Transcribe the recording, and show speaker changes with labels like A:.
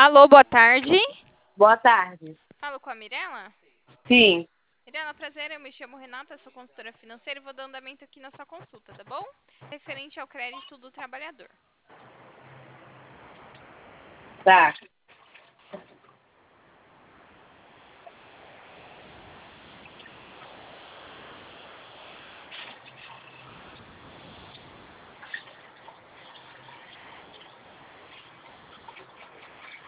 A: Alô, boa tarde.
B: Boa tarde.
A: Falo com a Mirela.
B: Sim,
A: Mirela, prazer, eu me chamo Renata, sou consultora financeira e vou dar andamento aqui na sua consulta, tá bom? Referente ao crédito do trabalhador.
B: tá.